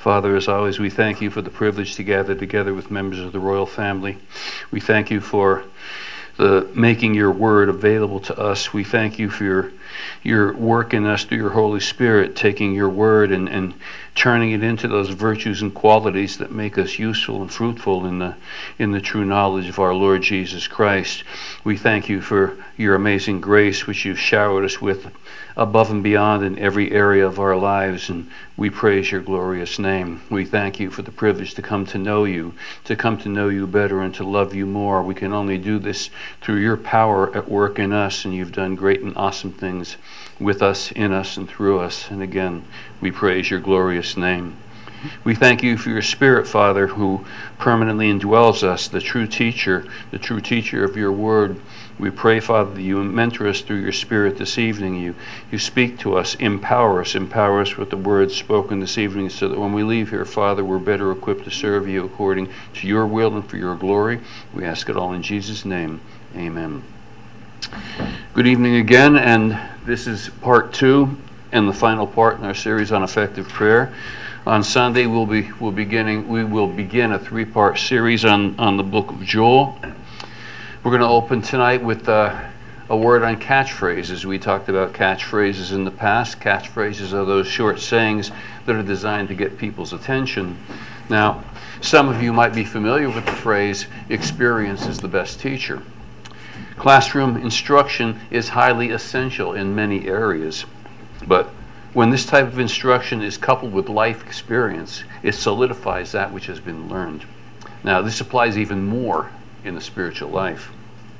Father, as always, we thank you for the privilege to gather together with members of the royal family. We thank you for the making your word available to us. We thank you for your work in us through your Holy Spirit, taking your word and turning it into those virtues and qualities that make us useful and fruitful in the true knowledge of our Lord Jesus Christ. We thank you for your amazing grace, which you've showered us with above and beyond in every area of our lives, and we praise your glorious name. We thank you for the privilege to come to know you better and to love you more. We can only do this through your power at work in us, and you've done great and awesome things with us, in us, and through us. And again, we praise your glorious name. We thank you for your Spirit, Father, who permanently indwells us, the true teacher of your word. We pray, Father, that you mentor us through your Spirit this evening. You speak to us, empower us with the words spoken this evening, so that when we leave here, Father, we're better equipped to serve you according to your will and for your glory. We ask it all in Jesus' name. Amen. Good evening again, and this is part 2 and the final part in our series on effective prayer. On Sunday, we will begin a 3-part series on the book of Joel. We're going to open tonight with a word on catchphrases. We talked about catchphrases in the past. Catchphrases are those short sayings that are designed to get people's attention. Now, some of you might be familiar with the phrase, experience is the best teacher. Classroom instruction is highly essential in many areas, but when this type of instruction is coupled with life experience, it solidifies that which has been learned. Now, this applies even more in the spiritual life.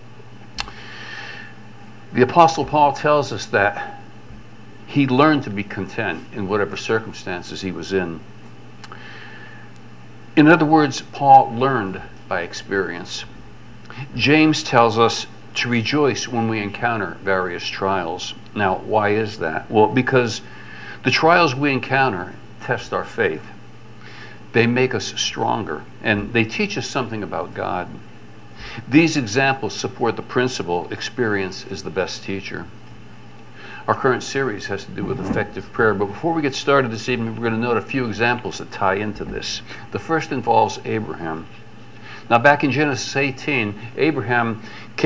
The Apostle Paul tells us that he learned to be content in whatever circumstances he was in. In other words, Paul learned by experience. James tells us to rejoice when we encounter various trials. Now, why is that? Well, because the trials we encounter test our faith. They make us stronger, and they teach us something about God. These examples support the principle, experience is the best teacher. Our current series has to do with effective prayer, but before we get started this evening, we're going to note a few examples that tie into this. The first involves Abraham. Now, back in Genesis 18, Abraham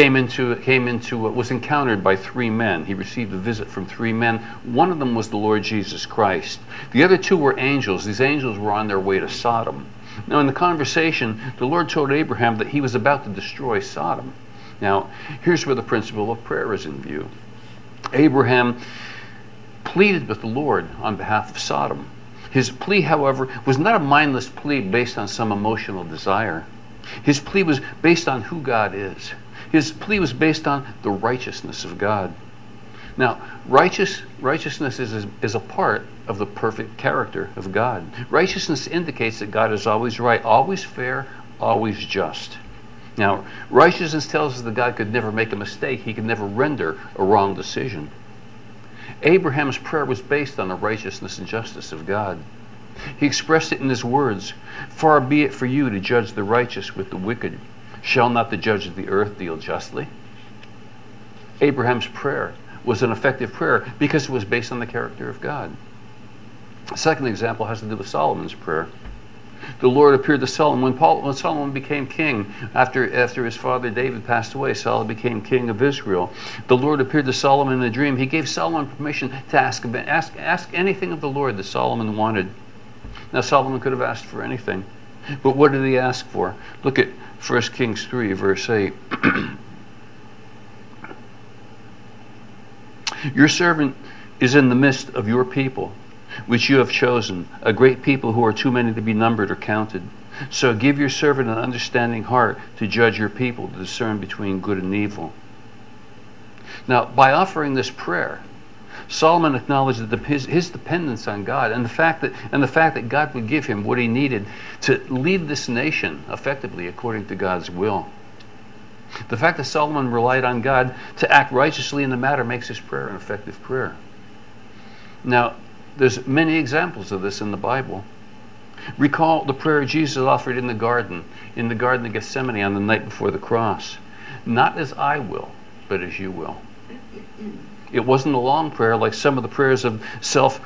was encountered by 3 men. He received a visit from 3 men. One of them was the Lord Jesus Christ. The other 2 were angels. These angels were on their way to Sodom. Now, in the conversation, the Lord told Abraham that he was about to destroy Sodom. Now, here's where the principle of prayer is in view. Abraham pleaded with the Lord on behalf of Sodom. His plea, however, was not a mindless plea based on some emotional desire. His plea was based on who God is. His plea was based on the righteousness of God. Now, righteousness is a part of the perfect character of God. Righteousness indicates that God is always right, always fair, always just. Now, righteousness tells us that God could never make a mistake. He could never render a wrong decision. Abraham's prayer was based on the righteousness and justice of God. He expressed it in his words, "Far be it for you to judge the righteous with the wicked. Shall not the judge of the earth deal justly?" Abraham's prayer was an effective prayer because it was based on the character of God. The second example has to do with Solomon's prayer. The Lord appeared to Solomon when Solomon became king. After his father David passed away, Solomon became king of Israel. The Lord appeared to Solomon in a dream. He gave Solomon permission to ask anything of the Lord that Solomon wanted. Now, Solomon could have asked for anything, but what did he ask for? Look at 1 Kings 3, verse 8. Your servant is in the midst of your people, which you have chosen, a great people who are too many to be numbered or counted. So give your servant an understanding heart to judge your people, to discern between good and evil. Now, by offering this prayer, Solomon acknowledged that his dependence on God and the fact that God would give him what he needed to lead this nation effectively according to God's will. The fact that Solomon relied on God to act righteously in the matter makes his prayer an effective prayer. Now, there's many examples of this in the Bible. Recall the prayer Jesus offered in the Garden of Gethsemane on the night before the cross. Not as I will, but as you will. It wasn't a long prayer like some of the prayers of self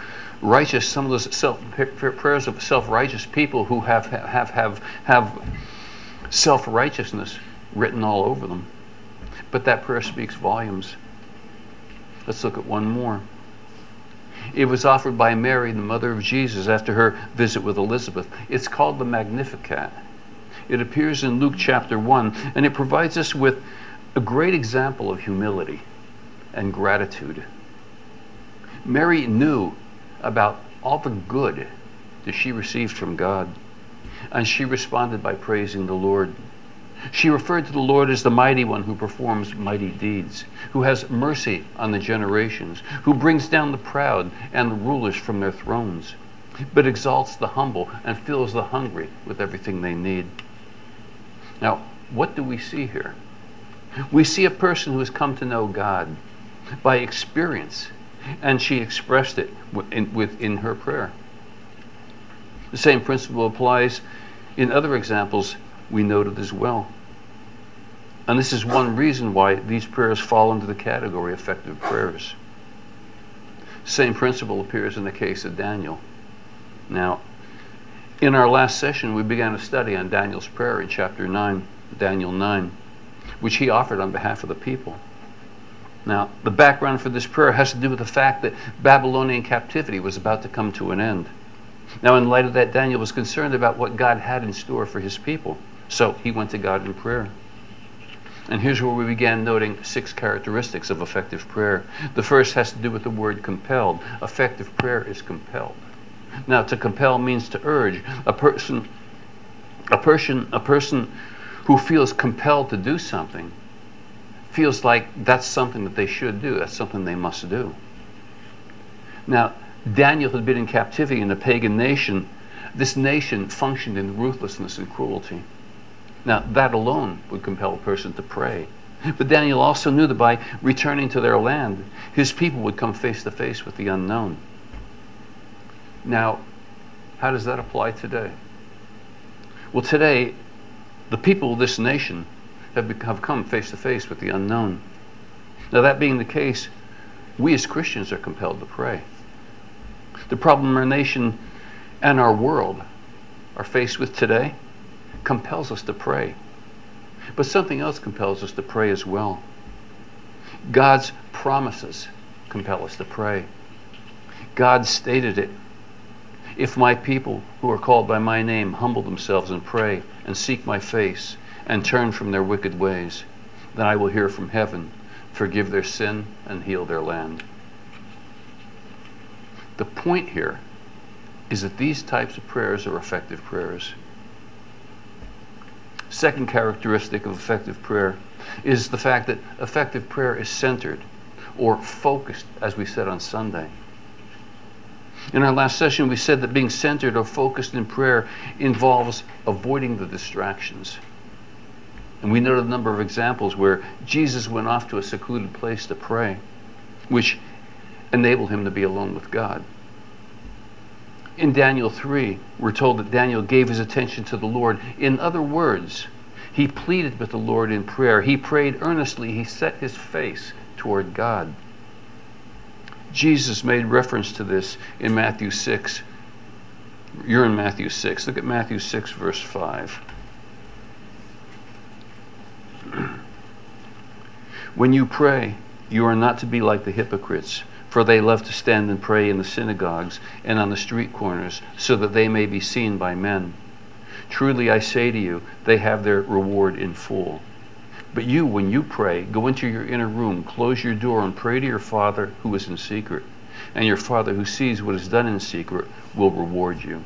righteous, some of those prayers of self-righteous people who have self-righteousness written all over them. But that prayer speaks volumes. Let's look at one more. It was offered by Mary, the mother of Jesus, after her visit with Elizabeth. It's called the Magnificat. It appears in Luke chapter 1, and it provides us with a great example of humility and gratitude. Mary knew about all the good that she received from God, and she responded by praising the Lord. She referred to the Lord as the mighty one who performs mighty deeds, who has mercy on the generations, who brings down the proud and the rulers from their thrones, but exalts the humble and fills the hungry with everything they need. Now, what do we see here? We see a person who has come to know God by experience, and she expressed it within her prayer. The same principle applies in other examples we noted as well. And this is one reason why these prayers fall into the category of effective prayers. Same principle appears in the case of Daniel. Now, in our last session, we began a study on Daniel's prayer in chapter 9, Daniel 9, which he offered on behalf of the people. Now, the background for this prayer has to do with the fact that Babylonian captivity was about to come to an end. Now, in light of that, Daniel was concerned about what God had in store for his people. So he went to God in prayer. And here's where we began noting 6 characteristics of effective prayer. The first has to do with the word compelled. Effective prayer is compelled. Now, to compel means to urge. A person who feels compelled to do something feels like that's something that they should do. That's something they must do. Now, Daniel had been in captivity in a pagan nation. This nation functioned in ruthlessness and cruelty. Now, that alone would compel a person to pray. But Daniel also knew that by returning to their land, his people would come face to face with the unknown. Now, how does that apply today? Well, today, the people of this nation have come face to face with the unknown. Now, that being the case, we as Christians are compelled to pray. The problem our nation and our world are faced with today compels us to pray. But something else compels us to pray as well. God's promises compel us to pray. God stated it. If my people who are called by my name humble themselves and pray and seek my face and turn from their wicked ways, then I will hear from heaven, forgive their sin, and heal their land. The point here is that these types of prayers are effective prayers. Second characteristic of effective prayer is the fact that effective prayer is centered or focused, as we said on Sunday. In our last session, we said that being centered or focused in prayer involves avoiding the distractions. And we noted a number of examples where Jesus went off to a secluded place to pray, which enabled him to be alone with God. In Daniel 3, we're told that Daniel gave his attention to the Lord. In other words, he pleaded with the Lord in prayer. He prayed earnestly. He set his face toward God. Jesus made reference to this in Matthew 6. You're in Matthew 6. Look at Matthew 6, verse 5. When you pray, you are not to be like the hypocrites, for they love to stand and pray in the synagogues and on the street corners, so that they may be seen by men. Truly I say to you, they have their reward in full. But you, when you pray, go into your inner room, close your door, and pray to your Father who is in secret. And your Father who sees what is done in secret will reward you.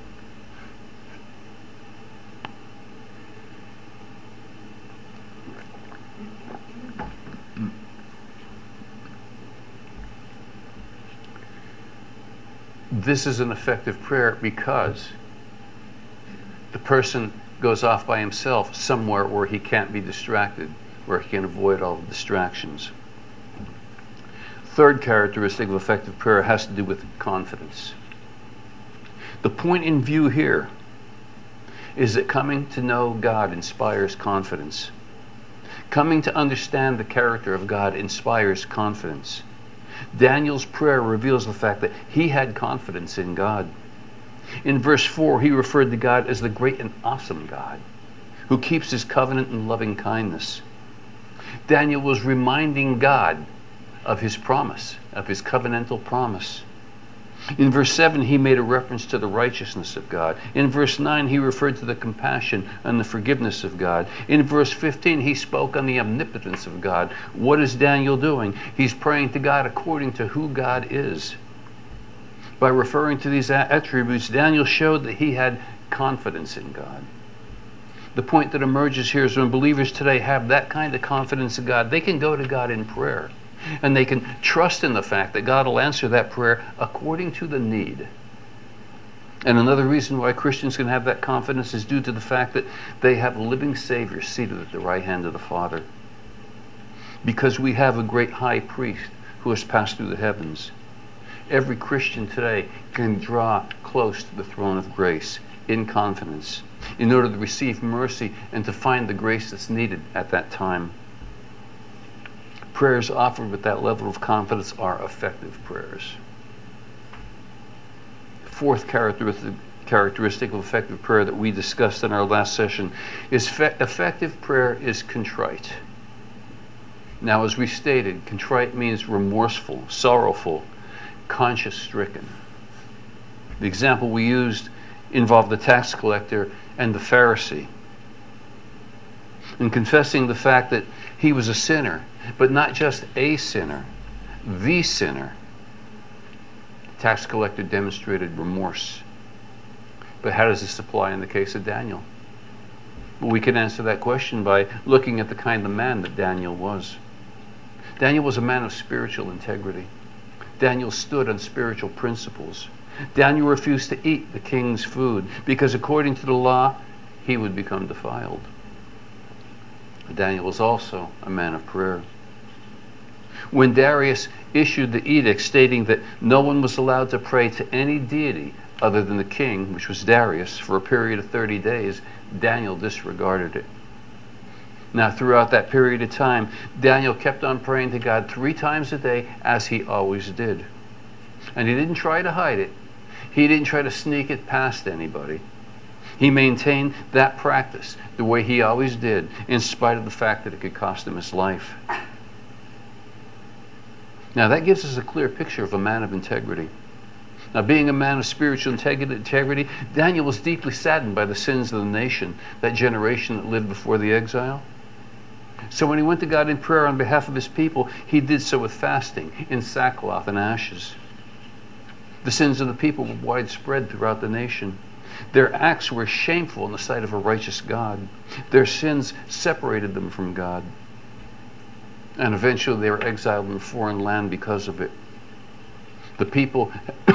This is an effective prayer because the person goes off by himself somewhere where he can't be distracted, where he can avoid all the distractions. Third characteristic of effective prayer has to do with confidence. The point in view here is that coming to know God inspires confidence. Coming to understand the character of God inspires confidence. Daniel's prayer reveals the fact that he had confidence in God. In verse 4, he referred to God as the great and awesome God who keeps his covenant and loving kindness. Daniel was reminding God of his promise, of his covenantal promise. In verse 7, he made a reference to the righteousness of God. In verse 9, he referred to the compassion and the forgiveness of God. In verse 15, he spoke on the omnipotence of God. What is Daniel doing? He's praying to God according to who God is. By referring to these attributes, Daniel showed that he had confidence in God. The point that emerges here is when believers today have that kind of confidence in God, they can go to God in prayer. And they can trust in the fact that God will answer that prayer according to the need. And another reason why Christians can have that confidence is due to the fact that they have a living Savior seated at the right hand of the Father. Because we have a great high priest who has passed through the heavens. Every Christian today can draw close to the throne of grace in confidence in order to receive mercy and to find the grace that's needed at that time. Prayers offered with that level of confidence are effective prayers. Fourth characteristic of effective prayer that we discussed in our last session is effective prayer is contrite. Now, as we stated, contrite means remorseful, sorrowful, conscience-stricken. The example we used involved the tax collector and the Pharisee. In confessing the fact that he was a sinner, but not just a sinner, the sinner, the tax collector demonstrated remorse. But how does this apply in the case of Daniel? Well, we can answer that question by looking at the kind of man that Daniel was. Daniel was a man of spiritual integrity. Daniel stood on spiritual principles. Daniel refused to eat the king's food because according to the law, he would become defiled. Daniel was also a man of prayer. When Darius issued the edict stating that no one was allowed to pray to any deity other than the king, which was Darius, for a period of 30 days, Daniel disregarded it. Now, throughout that period of time, Daniel kept on praying to God 3 times a day, as he always did. And he didn't try to hide it. He didn't try to sneak it past anybody. He maintained that practice the way he always did, in spite of the fact that it could cost him his life. Now, that gives us a clear picture of a man of integrity. Now, being a man of spiritual integrity, Daniel was deeply saddened by the sins of the nation, that generation that lived before the exile. So when he went to God in prayer on behalf of his people, he did so with fasting, in sackcloth and ashes. The sins of the people were widespread throughout the nation. Their acts were shameful in the sight of a righteous God. Their sins separated them from God. And eventually they were exiled in a foreign land because of it. The people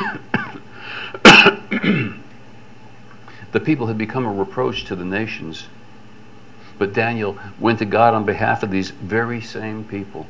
had become a reproach to the nations. But Daniel went to God on behalf of these very same people.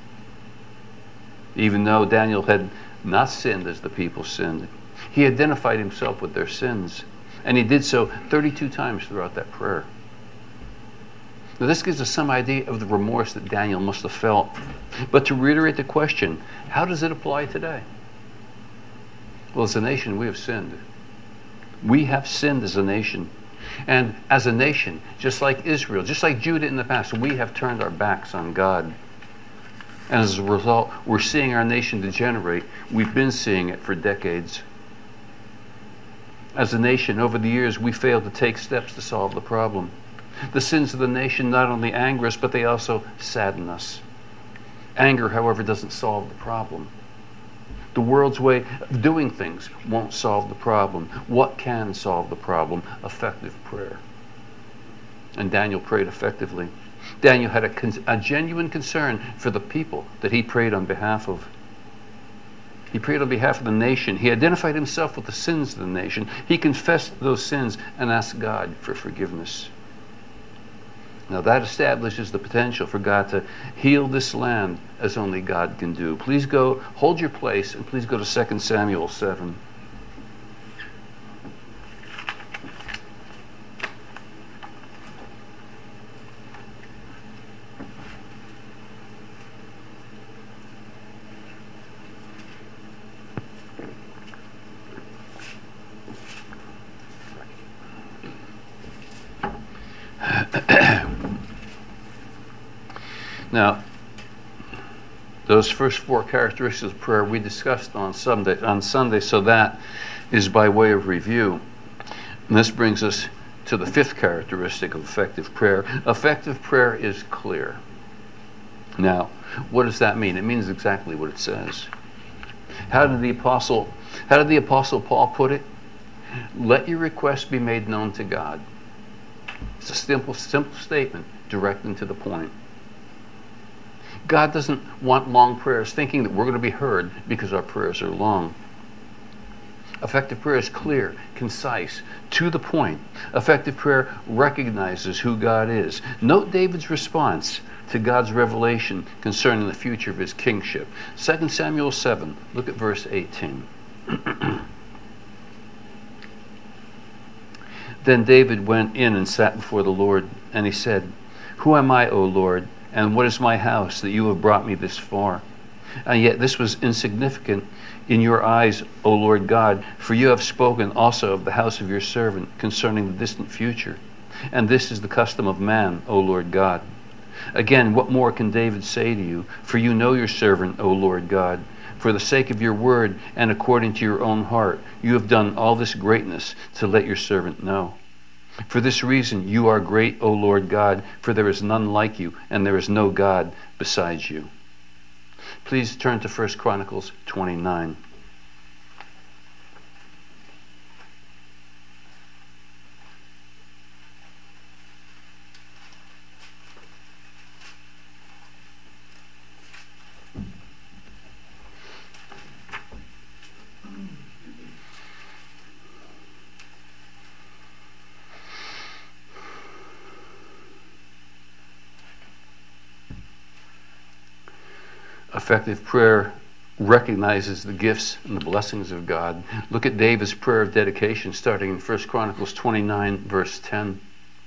Even though Daniel had not sinned as the people sinned, he identified himself with their sins. And he did so 32 times throughout that prayer. Now, this gives us some idea of the remorse that Daniel must have felt. But to reiterate the question, how does it apply today? Well, as a nation, we have sinned. We have sinned as a nation. And as a nation, just like Israel, just like Judah in the past, we have turned our backs on God. And as a result, we're seeing our nation degenerate. We've been seeing it for decades. As a nation, over the years, we failed to take steps to solve the problem. The sins of the nation not only anger us, but they also sadden us. Anger, however, doesn't solve the problem. The world's way of doing things won't solve the problem. What can solve the problem? Effective prayer. And Daniel prayed effectively. Daniel had a genuine concern for the people that he prayed on behalf of. He prayed on behalf of the nation. He identified himself with the sins of the nation. He confessed those sins and asked God for forgiveness. Now that establishes the potential for God to heal this land as only God can do. Please go, hold your place, and please go to 2 Samuel 7. Now, those first four characteristics of prayer we discussed on Sunday, so that is by way of review. And this brings us to the fifth characteristic of effective prayer. Effective prayer is clear. Now, what does that mean? It means exactly what it says. How did the Apostle Paul put it? Let your requests be made known to God. It's a simple statement, direct and to the point. God doesn't want long prayers thinking that we're going to be heard because our prayers are long. Effective prayer is clear, concise, to the point. Effective prayer recognizes who God is. Note David's response to God's revelation concerning the future of his kingship. 2 Samuel 7, look at verse 18. Then David went in and sat before the Lord, and he said, Who am I, O Lord, and what is my house that you have brought me this far? And yet this was insignificant in your eyes, O Lord God, for you have spoken also of the house of your servant concerning the distant future. And this is the custom of man, O Lord God. Again, what more can David say to you? For you know your servant, O Lord God. For the sake of your word and according to your own heart, you have done all this greatness to let your servant know. For this reason you are great, O Lord God, for there is none like you, and there is no God besides you. Please turn to 1 Chronicles 29. Effective prayer recognizes the gifts and the blessings of God. Look at David's prayer of dedication starting in 1 Chronicles 29, verse 10.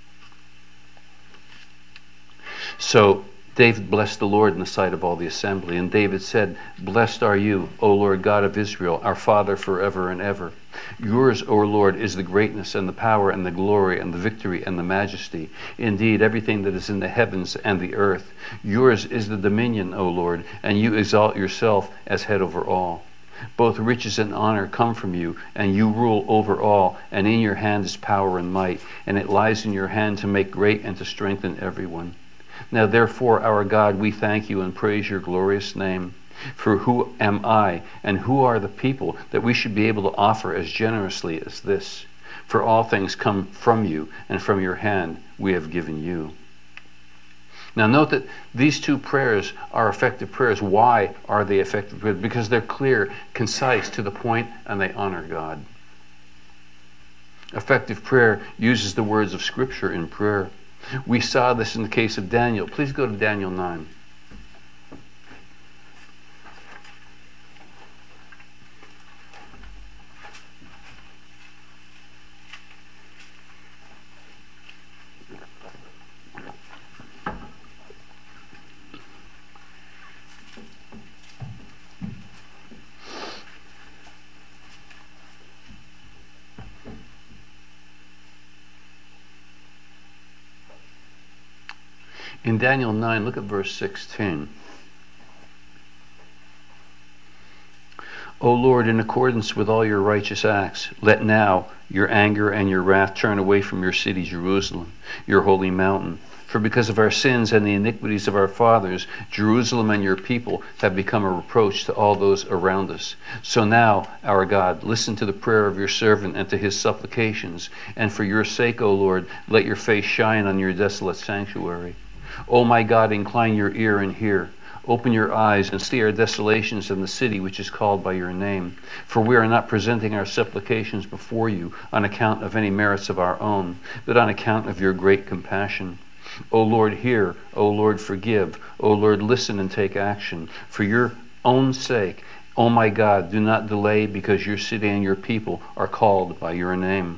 So David blessed the Lord in the sight of all the assembly, and David said, Blessed are you, O Lord God of Israel, our Father forever and ever. Yours, O Lord, is the greatness and the power and the glory and the victory and the majesty. Indeed, everything that is in the heavens and the earth. Yours is the dominion, O Lord, and you exalt yourself as head over all. Both riches and honor come from you, and you rule over all, and in your hand is power and might, and it lies in your hand to make great and to strengthen everyone. Now therefore, our God, we thank you and praise your glorious name. For who am I, and who are the people, that we should be able to offer as generously as this? For all things come from you, and from your hand we have given you. Now note that these two prayers are effective prayers. Why are they effective prayers? Because they're clear, concise, to the point, and they honor God. Effective prayer uses the words of Scripture in prayer. We saw this in the case of Daniel. Please go to Daniel 9. In Daniel 9, look at verse 16. O Lord, in accordance with all your righteous acts, let now your anger and your wrath turn away from your city, Jerusalem, your holy mountain. For because of our sins and the iniquities of our fathers, Jerusalem and your people have become a reproach to all those around us. So now, our God, listen to the prayer of your servant and to his supplications. And for your sake, O Lord, let your face shine on your desolate sanctuary. O my God, incline your ear and hear. Open your eyes and see our desolations in the city which is called by your name. For we are not presenting our supplications before you on account of any merits of our own, but on account of your great compassion. O Lord, hear. O Lord, forgive. O Lord, listen and take action. For your own sake, O my God, do not delay, because your city and your people are called by your name.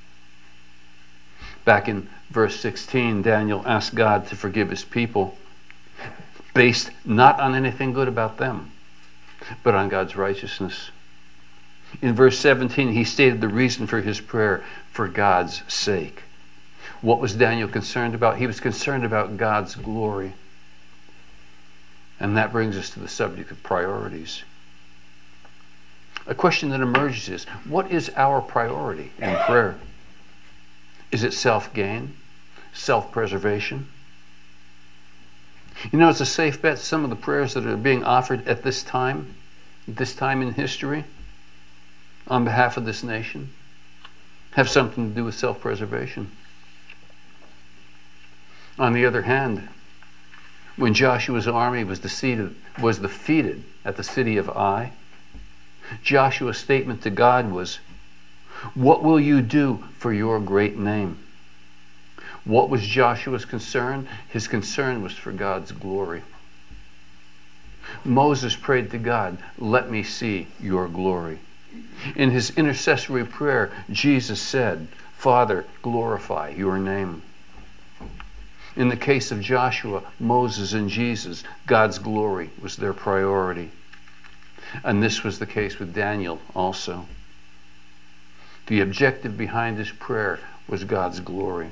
Back in verse 16, Daniel asked God to forgive his people, based not on anything good about them, but on God's righteousness. In verse 17, he stated the reason for his prayer: for God's sake. What was Daniel concerned about? He was concerned about God's glory. And that brings us to the subject of priorities. A question that emerges is, what is our priority in prayer? Is it self-gain? Self-preservation? You know, it's a safe bet some of the prayers that are being offered at this time in history, on behalf of this nation, have something to do with self-preservation. On the other hand, when Joshua's army was defeated at the city of Ai, Joshua's statement to God was, "What will you do for your great name?" What was Joshua's concern? His concern was for God's glory. Moses prayed to God, "Let me see your glory." In his intercessory prayer, Jesus said, "Father, glorify your name." In the case of Joshua, Moses, and Jesus, God's glory was their priority. And this was the case with Daniel also. The objective behind his prayer was God's glory.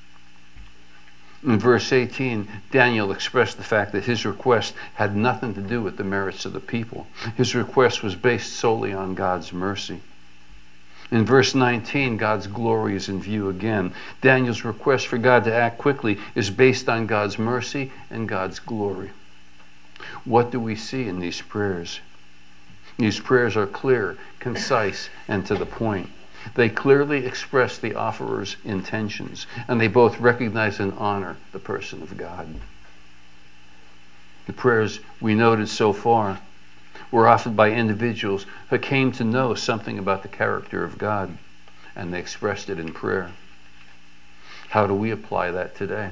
In verse 18, Daniel expressed the fact that his request had nothing to do with the merits of the people. His request was based solely on God's mercy. In verse 19, God's glory is in view again. Daniel's request for God to act quickly is based on God's mercy and God's glory. What do we see in these prayers? These prayers are clear, concise, and to the point. They clearly express the offerer's intentions, and they both recognize and honor the person of God. The prayers we noted so far were offered by individuals who came to know something about the character of God, and they expressed it in prayer. How do we apply that today?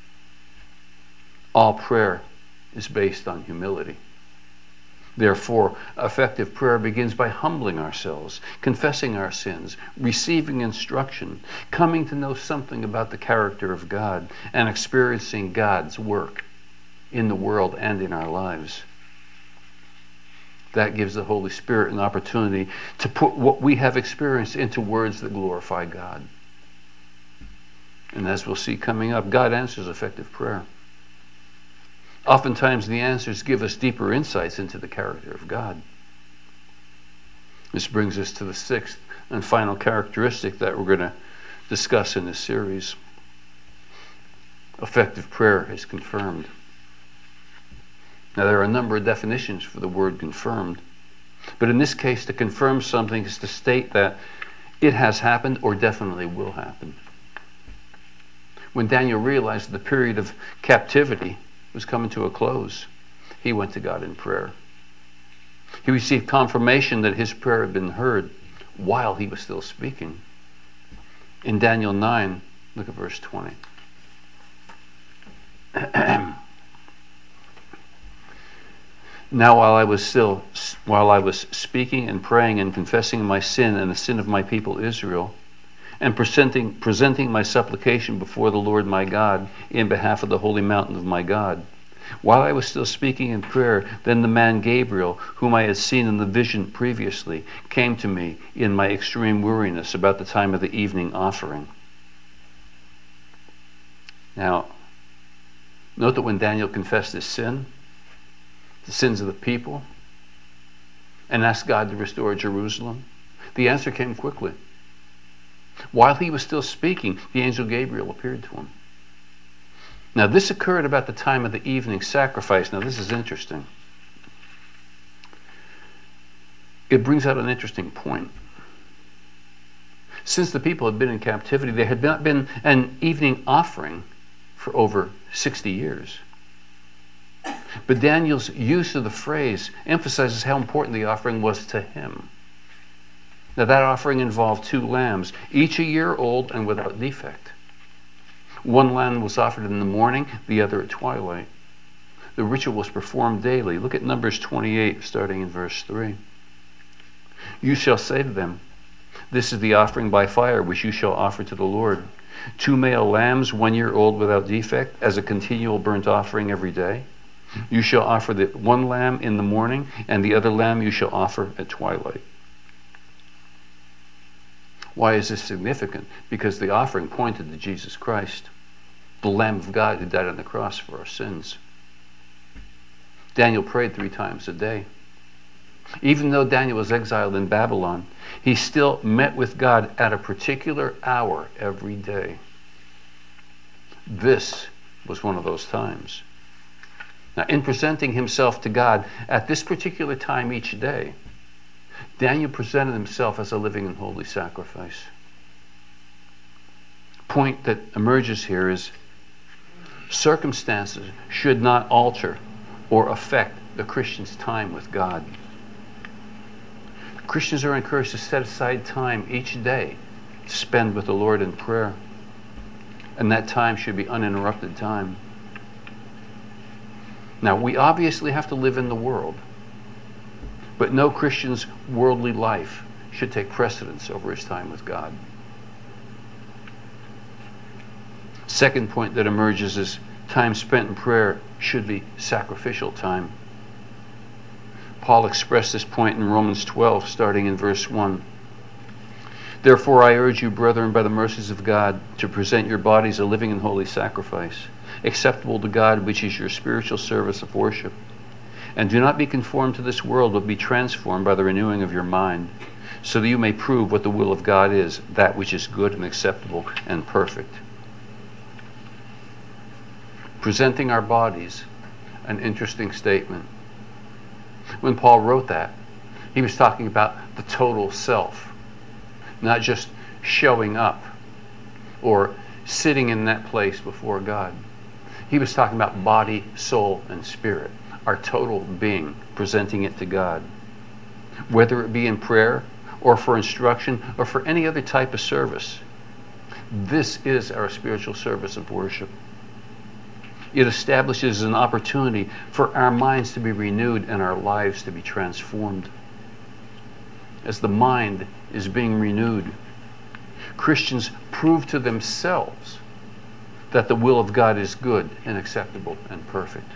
All prayer is based on humility. Therefore, effective prayer begins by humbling ourselves, confessing our sins, receiving instruction, coming to know something about the character of God, and experiencing God's work in the world and in our lives. That gives the Holy Spirit an opportunity to put what we have experienced into words that glorify God. And as we'll see coming up, God answers effective prayer. Oftentimes the answers give us deeper insights into the character of God. This brings us to the sixth and final characteristic that we're going to discuss in this series. Effective prayer is confirmed. Now, there are a number of definitions for the word confirmed, but in this case, to confirm something is to state that it has happened or definitely will happen. When Daniel realized the period of captivity was coming to a close, he went to God in prayer. He received confirmation that his prayer had been heard while he was still speaking. In Daniel 9, look at verse 20. Now while I was speaking and praying and confessing my sin and the sin of my people Israel, and presenting my supplication before the Lord my God in behalf of the holy mountain of my God, while I was still speaking in prayer, then the man Gabriel, whom I had seen in the vision previously, came to me in my extreme weariness about the time of the evening offering. Now, note that when Daniel confessed his sin, the sins of the people, and asked God to restore Jerusalem, the answer came quickly. While he was still speaking, the angel Gabriel appeared to him. Now, this occurred about the time of the evening sacrifice. Now, this is interesting. It brings out an interesting point. Since the people had been in captivity, there had not been an evening offering for over 60 years. But Daniel's use of the phrase emphasizes how important the offering was to him. Now, that offering involved 2 lambs, each a year old and without defect. One lamb was offered in the morning, the other at twilight. The ritual was performed daily. Look at Numbers 28, starting in verse 3. You shall say to them, this is the offering by fire which you shall offer to the Lord. 2 male lambs, 1 year old without defect, as a continual burnt offering every day. You shall offer the 1 lamb in the morning, and the other lamb you shall offer at twilight. Why is this significant? Because the offering pointed to Jesus Christ, the Lamb of God who died on the cross for our sins. Daniel prayed 3 times a day. Even though Daniel was exiled in Babylon, he still met with God at a particular hour every day. This was one of those times. Now, in presenting himself to God at this particular time each day, Daniel presented himself as a living and holy sacrifice. Point that emerges here is circumstances should not alter or affect the Christian's time with God. Christians are encouraged to set aside time each day to spend with the Lord in prayer. And that time should be uninterrupted time. Now, we obviously have to live in the world, but no Christian's worldly life should take precedence over his time with God. Second point that emerges is time spent in prayer should be sacrificial time. Paul expressed this point in Romans 12, starting in verse 1. Therefore I urge you, brethren, by the mercies of God, to present your bodies a living and holy sacrifice, acceptable to God, which is your spiritual service of worship. And do not be conformed to this world, but be transformed by the renewing of your mind, so that you may prove what the will of God is, that which is good and acceptable and perfect. Presenting our bodies, an interesting statement. When Paul wrote that, he was talking about the total self, not just showing up or sitting in that place before God. He was talking about body, soul, and spirit, our total being, presenting it to God. Whether it be in prayer or for instruction or for any other type of service, this is our spiritual service of worship. It establishes an opportunity for our minds to be renewed and our lives to be transformed. As the mind is being renewed, Christians prove to themselves that the will of God is good and acceptable and perfect.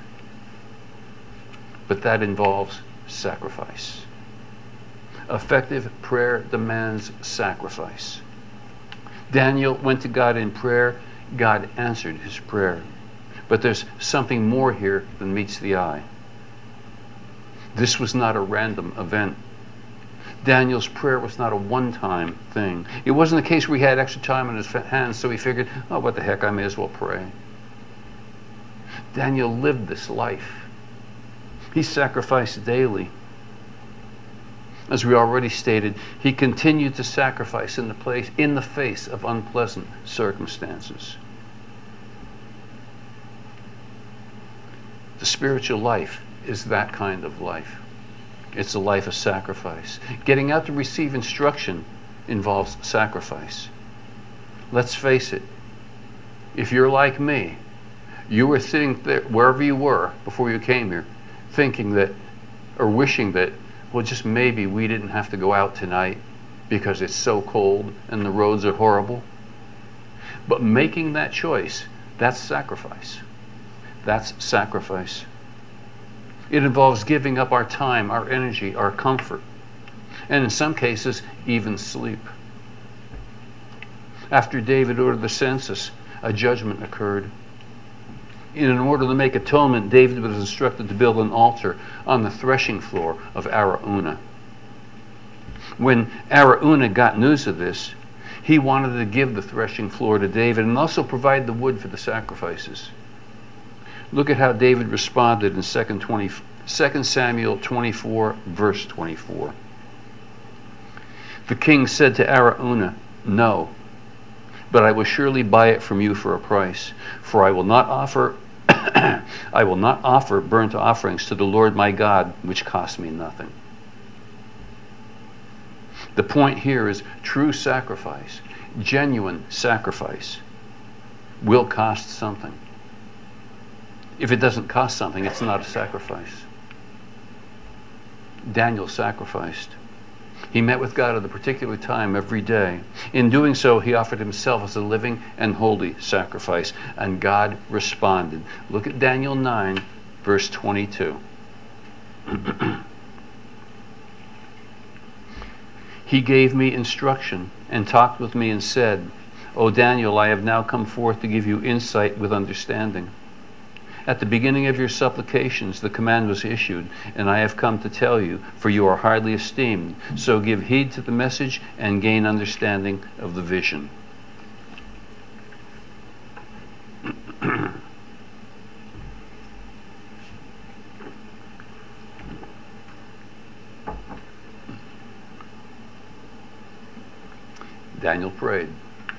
But that involves sacrifice. Effective prayer demands sacrifice. Daniel went to God in prayer. God answered his prayer. But there's something more here than meets the eye. This was not a random event. Daniel's prayer was not a one-time thing. It wasn't a case where he had extra time on his hands, so he figured, oh, what the heck, I may as well pray. Daniel lived this life. He sacrificed daily. As we already stated, he continued to sacrifice in the face of unpleasant circumstances. The spiritual life is that kind of life. It's a life of sacrifice. Getting out to receive instruction involves sacrifice. Let's face it, if you're like me, you were sitting there wherever you were before you came here, thinking that, or wishing that, well, just maybe we didn't have to go out tonight because it's so cold and the roads are horrible. But making that choice, that's sacrifice. That's sacrifice. It involves giving up our time, our energy, our comfort, and in some cases, even sleep. After David ordered the census, a judgment occurred. In order to make atonement, David was instructed to build an altar on the threshing floor of Araunah. When Araunah got news of this, he wanted to give the threshing floor to David and also provide the wood for the sacrifices. Look at how David responded in 2 Samuel 24, verse 24. The king said to Araunah, "No, but I will surely buy it from you for a price, for I will not offer I will not offer burnt offerings to the Lord my God, which cost me nothing." The point here is true sacrifice, genuine sacrifice, will cost something. If it doesn't cost something, it's not a sacrifice. Daniel sacrificed. He met with God at a particular time every day. In doing so, he offered himself as a living and holy sacrifice, and God responded. Look at Daniel 9, verse 22. He gave me instruction and talked with me and said, "O Daniel, I have now come forth to give you insight with understanding. At the beginning of your supplications, the command was issued, and I have come to tell you, for you are highly esteemed. So give heed to the message and gain understanding of the vision. Daniel prayed.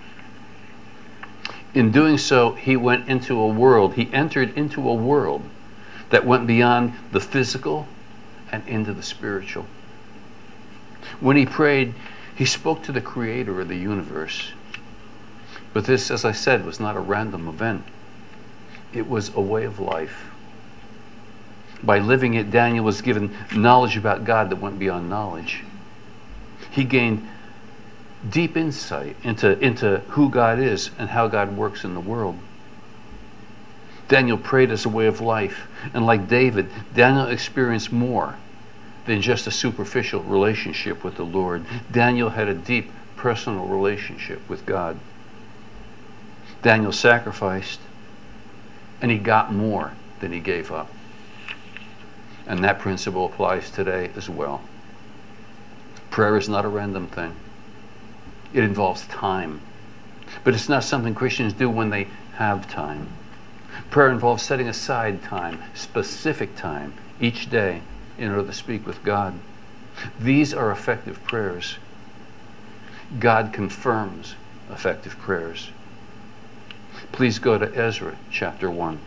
In doing so, he entered into a world that went beyond the physical and into the spiritual. When he prayed, he spoke to the creator of the universe. But this, as I said, was not a random event. It was a way of life. By living it, Daniel was given knowledge about God that went beyond knowledge. He gained deep insight into who God is and how God works in the world. Daniel prayed as a way of life, and like David, Daniel experienced more than just a superficial relationship with the Lord. Daniel had a deep personal relationship with God. Daniel sacrificed, and he got more than he gave up. And that principle applies today as well. Prayer is not a random thing. It involves time. But it's not something Christians do when they have time. Prayer involves setting aside time, specific time, each day in order to speak with God. These are effective prayers. God confirms effective prayers. Please go to Ezra chapter 1.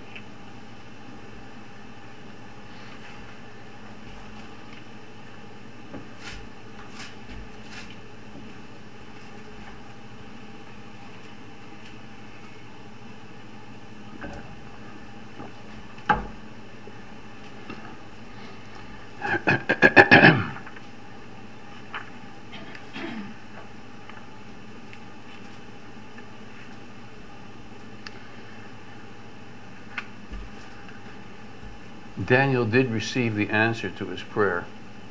Daniel did receive the answer to his prayer.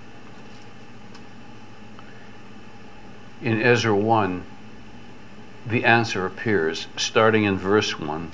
In Ezra 1, the answer appears, starting in verse 1.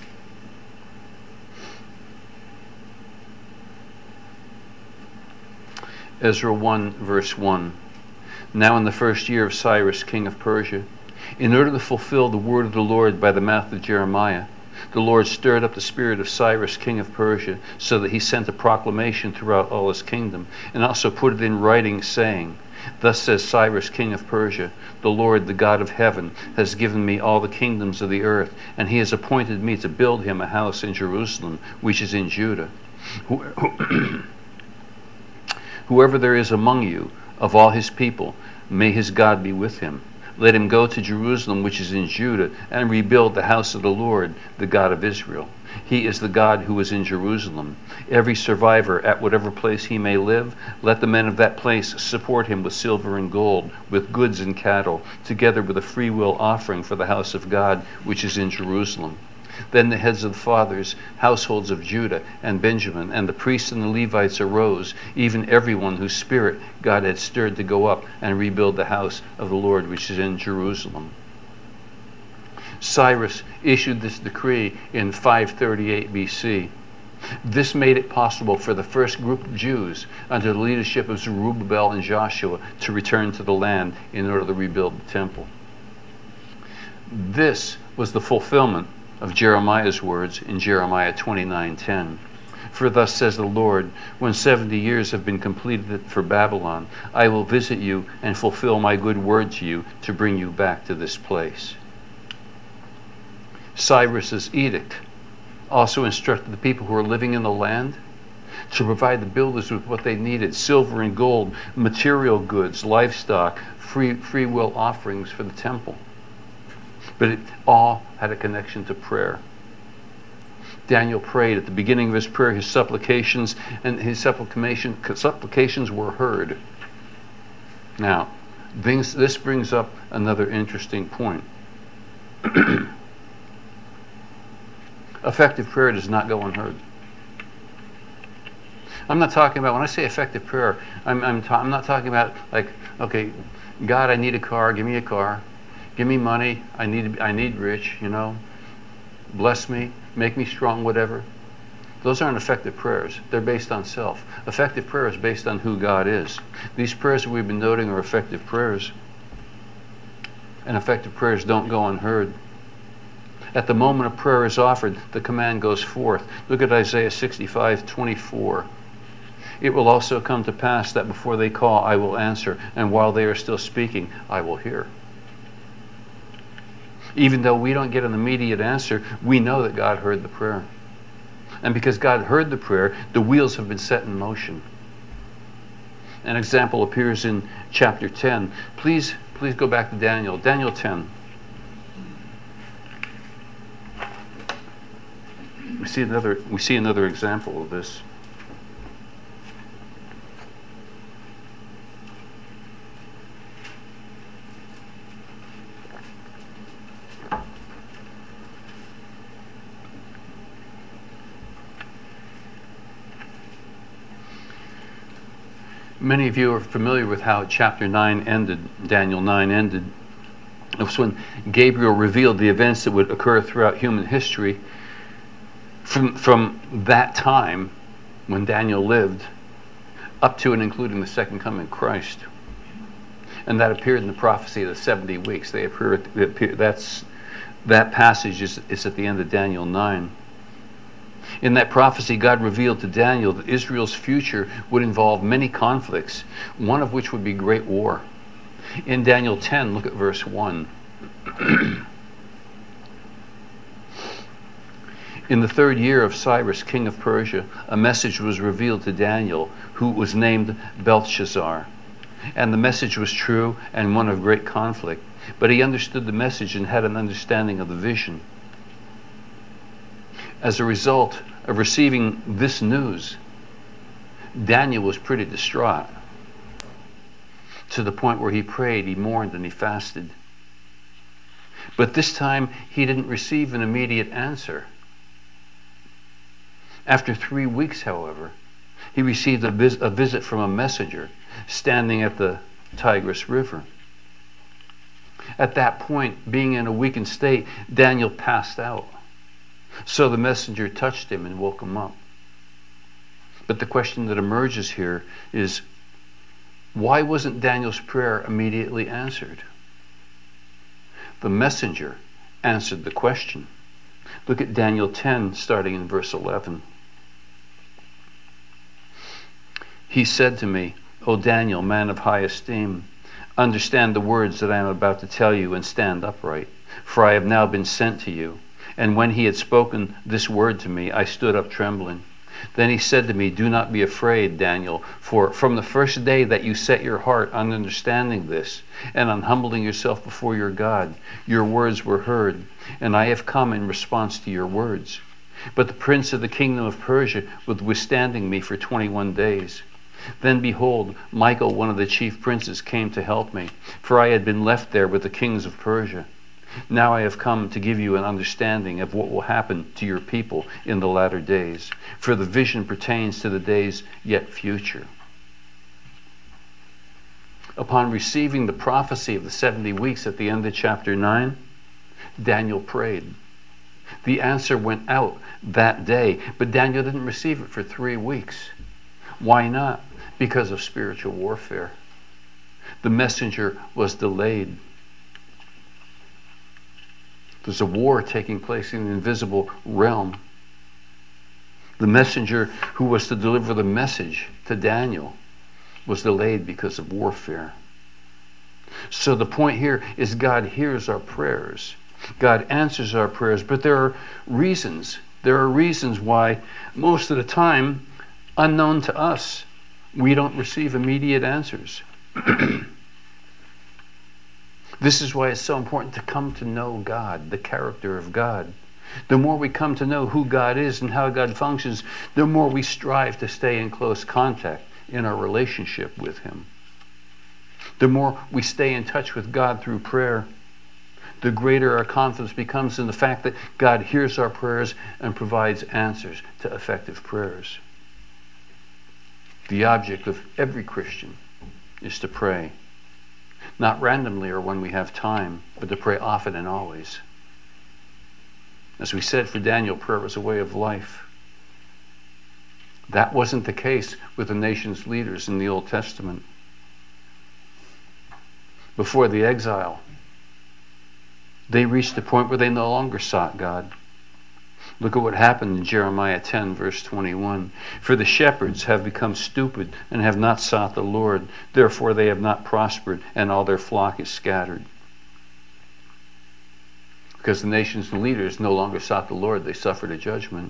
Ezra 1, verse 1. Now in the first year of Cyrus, king of Persia, in order to fulfill the word of the Lord by the mouth of Jeremiah, the Lord stirred up the spirit of Cyrus, king of Persia, so that he sent a proclamation throughout all his kingdom, and also put it in writing, saying, Thus says Cyrus, king of Persia, the Lord, the God of heaven, has given me all the kingdoms of the earth, and he has appointed me to build him a house in Jerusalem, which is in Judah. Whoever there is among you, of all his people, may his God be with him. Let him go to Jerusalem, which is in Judah, and rebuild the house of the Lord, the God of Israel. He is the God who is in Jerusalem. Every survivor, at whatever place he may live, let the men of that place support him with silver and gold, with goods and cattle, together with a freewill offering for the house of God, which is in Jerusalem. Then the heads of the fathers, households of Judah and Benjamin, and the priests and the Levites arose, even everyone whose spirit God had stirred to go up and rebuild the house of the Lord which is in Jerusalem. Cyrus issued this decree in 538 BC. This made it possible for the first group of Jews, under the leadership of Zerubbabel and Joshua, to return to the land in order to rebuild the temple. This was the fulfillment of Jeremiah's words in Jeremiah 29:10. For thus says the Lord, when 70 years have been completed for Babylon, I will visit you and fulfill my good word to you to bring you back to this place. Cyrus's edict also instructed the people who were living in the land to provide the builders with what they needed: silver and gold, material goods, livestock, free will offerings for the temple. But it all had a connection to prayer. Daniel prayed. At the beginning of his prayer, his supplications were heard. Now, this brings up another interesting point. Effective prayer does not go unheard. I'm not talking about, when I say effective prayer, I'm not talking about like, okay, God, I need a car, give me a car. Give me money, I need rich, bless me, make me strong, whatever. Those aren't effective prayers. They're based on self. Effective prayer is based on who God is. These prayers that we've been noting are effective prayers. And effective prayers don't go unheard. At the moment a prayer is offered, the command goes forth. Look at Isaiah 65:24. It will also come to pass that before they call, I will answer, and while they are still speaking, I will hear. Even though we don't get an immediate answer, we know that God heard the prayer. And because God heard the prayer, the wheels have been set in motion. An example appears in chapter 10. Please go back to Daniel. Daniel 10. We see another example of this. Many of you are familiar with how chapter 9 ended, Daniel 9 ended. It was when Gabriel revealed the events that would occur throughout human history from that time when Daniel lived up to and including the second coming of Christ. And that appeared in the prophecy of the 70 weeks. That passage is at the end of Daniel 9. In that prophecy, God revealed to Daniel that Israel's future would involve many conflicts, one of which would be great war. In Daniel 10, look at verse 1. In the 3rd year of Cyrus, king of Persia, a message was revealed to Daniel, who was named Belshazzar. And the message was true and one of great conflict. But he understood the message and had an understanding of the vision. As a result of receiving this news, Daniel was pretty distraught, to the point where he prayed, he mourned, and he fasted. But this time, he didn't receive an immediate answer. After 3 weeks, however, he received a visit from a messenger standing at the Tigris River. At that point, being in a weakened state, Daniel passed out. So the messenger touched him and woke him up. But the question that emerges here is, why wasn't Daniel's prayer immediately answered? The messenger answered the question. Look at Daniel 10, starting in verse 11. He said to me, O Daniel, man of high esteem, understand the words that I am about to tell you and stand upright, for I have now been sent to you. And when he had spoken this word to me, I stood up trembling. Then he said to me, do not be afraid, Daniel, for from the first day that you set your heart on understanding this and on humbling yourself before your God, your words were heard, and I have come in response to your words. But the prince of the kingdom of Persia was withstanding me for 21 days. Then behold, Michael, one of the chief princes, came to help me, for I had been left there with the kings of Persia. Now I have come to give you an understanding of what will happen to your people in the latter days, for the vision pertains to the days yet future. Upon receiving the prophecy of the 70 weeks at the end of chapter 9, Daniel prayed. The answer went out that day, but Daniel didn't receive it for 3 weeks. Why not? Because of spiritual warfare. The messenger was delayed. There's a war taking place in the invisible realm. The messenger who was to deliver the message to Daniel was delayed because of warfare. So the point here is God hears our prayers. God answers our prayers, but there are reasons. There are reasons why most of the time, unknown to us, we don't receive immediate answers. This is why it's so important to come to know God, the character of God. The more we come to know who God is and how God functions, the more we strive to stay in close contact in our relationship with Him. The more we stay in touch with God through prayer, the greater our confidence becomes in the fact that God hears our prayers and provides answers to effective prayers. The object of every Christian is to pray. Not randomly or when we have time, but to pray often and always. As we said for Daniel, prayer was a way of life. That wasn't the case with the nation's leaders in the Old Testament. Before the exile, they reached a point where they no longer sought God. Look at what happened in Jeremiah 10, verse 21. For the shepherds have become stupid and have not sought the Lord. Therefore they have not prospered, and all their flock is scattered. Because the nation's leaders no longer sought the Lord, they suffered a judgment.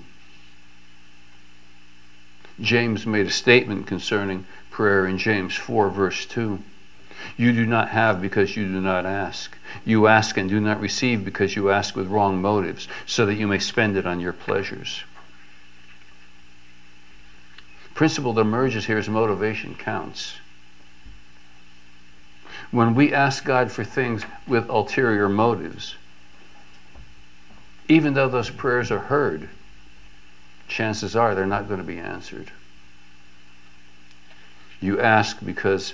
James made a statement concerning prayer in James 4, verse 2. You do not have because you do not ask. You ask and do not receive because you ask with wrong motives, so that you may spend it on your pleasures. The principle that emerges here is motivation counts. When we ask God for things with ulterior motives, even though those prayers are heard, chances are they're not going to be answered. You ask because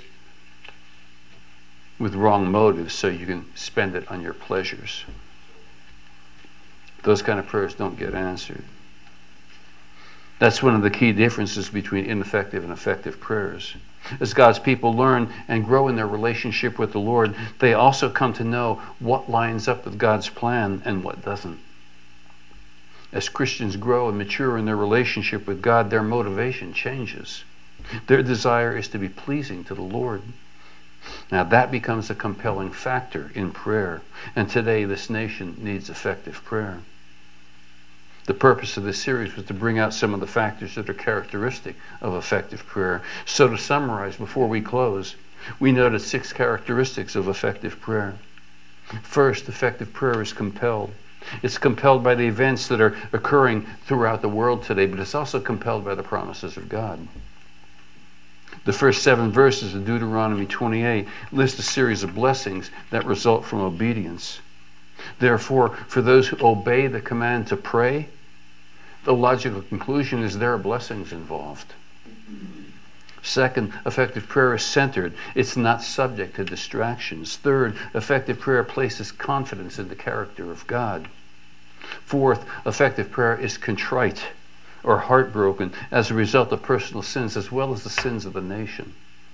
with wrong motives, so you can spend it on your pleasures. Those kind of prayers don't get answered. That's one of the key differences between ineffective and effective prayers. As God's people learn and grow in their relationship with the Lord, they also come to know what lines up with God's plan and what doesn't. As Christians grow and mature in their relationship with God, their motivation changes. Their desire is to be pleasing to the Lord. Now that becomes a compelling factor in prayer, and today this nation needs effective prayer. The purpose of this series was to bring out some of the factors that are characteristic of effective prayer. So to summarize before we close, we noted 6 characteristics of effective prayer. First, effective prayer is compelled. It's compelled by the events that are occurring throughout the world today, but it's also compelled by the promises of God. The first 7 verses of Deuteronomy 28 list a series of blessings that result from obedience. Therefore, for those who obey the command to pray, the logical conclusion is there are blessings involved. Second, effective prayer is centered. It's not subject to distractions. Third, effective prayer places confidence in the character of God. Fourth, effective prayer is contrite or heartbroken as a result of personal sins as well as the sins of the nation.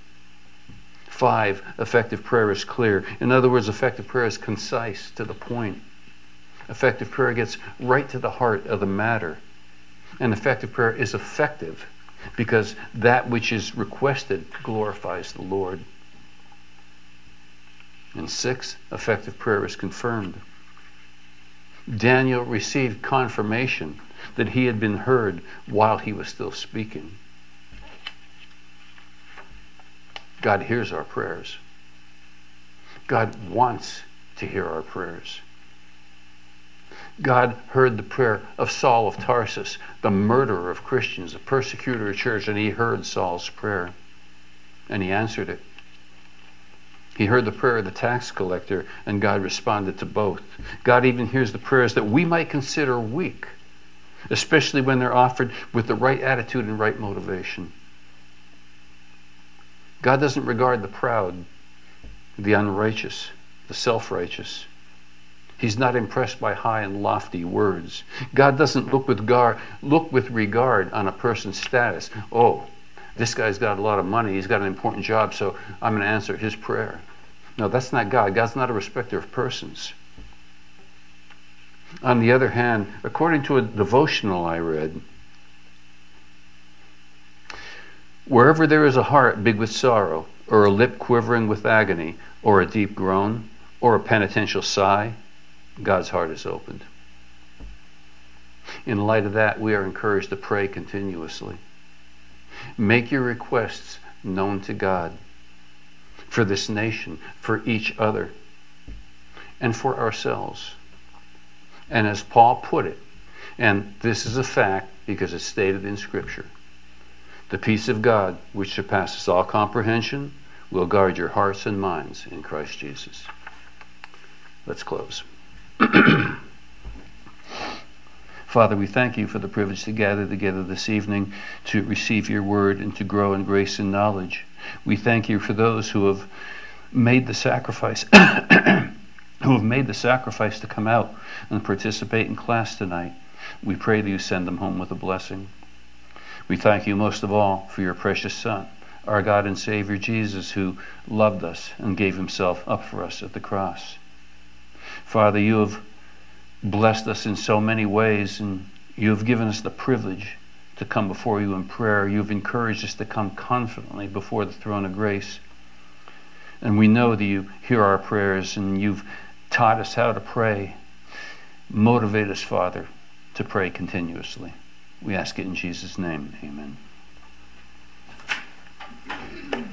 5, effective prayer is clear. In other words, effective prayer is concise, to the point. Effective prayer gets right to the heart of the matter. And effective prayer is effective because that which is requested glorifies the Lord. And 6, effective prayer is confirmed. Daniel received confirmation that he had been heard while he was still speaking. God hears our prayers. God wants to hear our prayers. God heard the prayer of Saul of Tarsus, the murderer of Christians, the persecutor of the church, and he heard Saul's prayer, and he answered it. He heard the prayer of the tax collector, and God responded to both. God even hears the prayers that we might consider weak, especially when they're offered with the right attitude and right motivation. God doesn't regard the proud, the unrighteous, the self-righteous. He's not impressed by high and lofty words. God doesn't look with regard on a person's status. Oh, this guy's got a lot of money, he's got an important job, so I'm going to answer his prayer. No, that's not God. God's not a respecter of persons. On the other hand, according to a devotional I read, wherever there is a heart big with sorrow, or a lip quivering with agony, or a deep groan, or a penitential sigh, God's heart is opened. In light of that, we are encouraged to pray continuously. Make your requests known to God for this nation, for each other, and for ourselves. And as Paul put it, and this is a fact because it's stated in Scripture, the peace of God, which surpasses all comprehension, will guard your hearts and minds in Christ Jesus. Let's close. Father, we thank you for the privilege to gather together this evening to receive your word and to grow in grace and knowledge. We thank you for those who have made the sacrifice to come out and participate in class tonight. We pray that you send them home with a blessing. We thank you most of all for your precious Son, our God and Savior Jesus, who loved us and gave himself up for us at the cross. Father, you have blessed us in so many ways, and you have given us the privilege to come before you in prayer. You've encouraged us to come confidently before the throne of grace. And we know that you hear our prayers, and you've taught us how to pray. Motivate us, Father, to pray continuously. We ask it in Jesus' name. Amen.